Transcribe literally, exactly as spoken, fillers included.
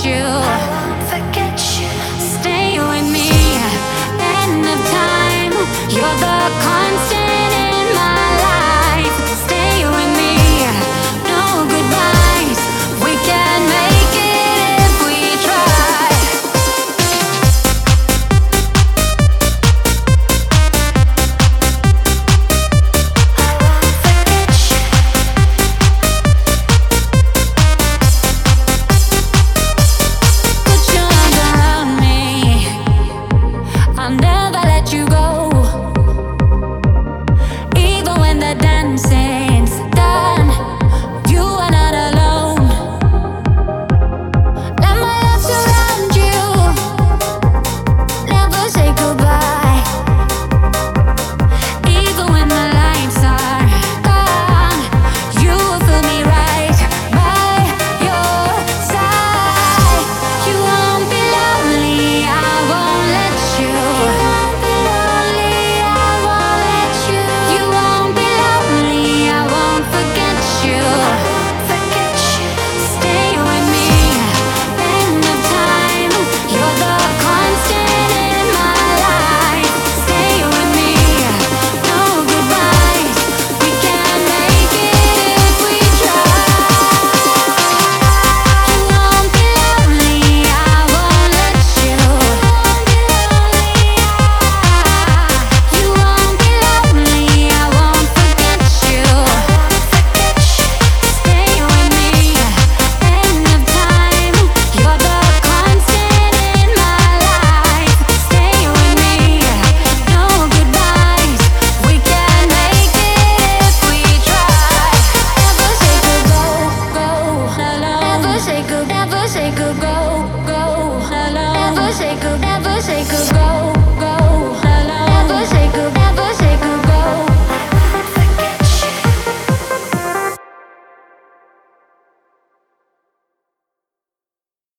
you. I won't forget you. Stay with me. End of time. You're the constant in my life. Stay with me. No goodbyes. We can make it if we try. I won't forget you. Put your arms around me. I'll never let you go. Even when the dancing's done, you are not alone. Let my love surround you. Never say goodbye. Even when the lights are gone, you will feel me right by your side. You won't be lonely, I won't let you. You won't be lonely, I won't let you. You won't be lonely, I won't forget you. I won't forget you. Stay with me. End of time. You're the constant in my life. Stay with me. No goodbyes. We can make it if we try. You won't be lonely, I won't let you. You won't be lonely, I won't forget you. Stay with me. End of time. You're the constant in my life. Stay with me. No goodbyes. We can make it if we try. Never say good go, go alone. Never say good, never say good go, go alone. Never say good.